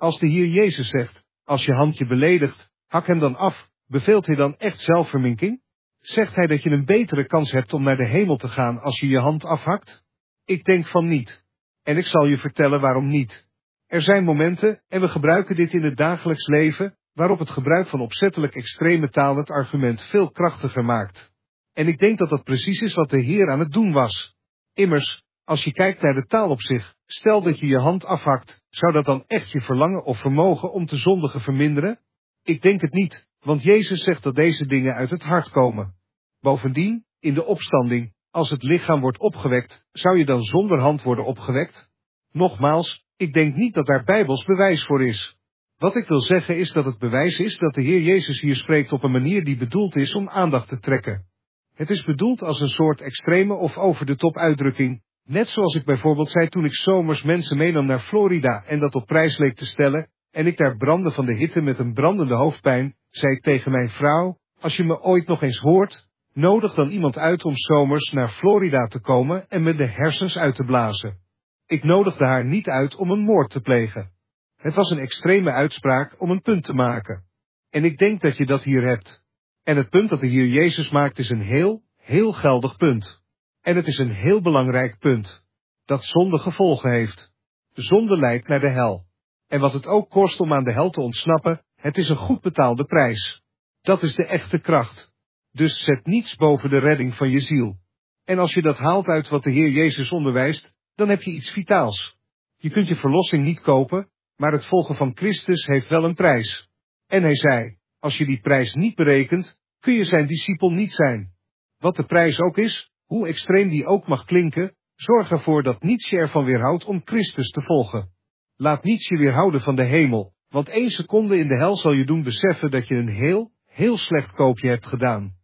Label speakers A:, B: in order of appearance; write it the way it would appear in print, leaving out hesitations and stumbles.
A: Als de Heer Jezus zegt, als je hand je beledigt, hak hem dan af, beveelt hij dan echt zelfverminking? Zegt hij dat je een betere kans hebt om naar de hemel te gaan als je je hand afhakt? Ik denk van niet. En ik zal je vertellen waarom niet. Er zijn momenten, en we gebruiken dit in het dagelijks leven, waarop het gebruik van opzettelijk extreme taal het argument veel krachtiger maakt. En ik denk dat dat precies is wat de Heer aan het doen was. Immers, als je kijkt naar de taal op zich, stel dat je je hand afhakt, zou dat dan echt je verlangen of vermogen om te zondigen verminderen? Ik denk het niet, want Jezus zegt dat deze dingen uit het hart komen. Bovendien, in de opstanding, als het lichaam wordt opgewekt, zou je dan zonder hand worden opgewekt? Nogmaals, ik denk niet dat daar bijbels bewijs voor is. Wat ik wil zeggen is dat het bewijs is dat de Heer Jezus hier spreekt op een manier die bedoeld is om aandacht te trekken. Het is bedoeld als een soort extreme of over-de-top uitdrukking, net zoals ik bijvoorbeeld zei toen ik zomers mensen meenam naar Florida en dat op prijs leek te stellen, en ik daar brandde van de hitte met een brandende hoofdpijn, zei ik tegen mijn vrouw, als je me ooit nog eens hoort, nodig dan iemand uit om zomers naar Florida te komen en me de hersens uit te blazen. Ik nodigde haar niet uit om een moord te plegen. Het was een extreme uitspraak om een punt te maken. En ik denk dat je dat hier hebt. En het punt dat de Heer Jezus maakt is een heel geldig punt. En het is een heel belangrijk punt. Dat zonde gevolgen heeft. Zonde leidt naar de hel. En wat het ook kost om aan de hel te ontsnappen, het is een goed betaalde prijs. Dat is de echte kracht. Dus zet niets boven de redding van je ziel. En als je dat haalt uit wat de Heer Jezus onderwijst, dan heb je iets vitaals. Je kunt je verlossing niet kopen, maar het volgen van Christus heeft wel een prijs. En hij zei, als je die prijs niet berekent, kun je zijn discipel niet zijn. Wat de prijs ook is, hoe extreem die ook mag klinken, zorg ervoor dat niets je ervan weerhoudt om Christus te volgen. Laat niets je weerhouden van de hemel, want 1 seconde in de hel zal je doen beseffen dat je een heel slecht koopje hebt gedaan.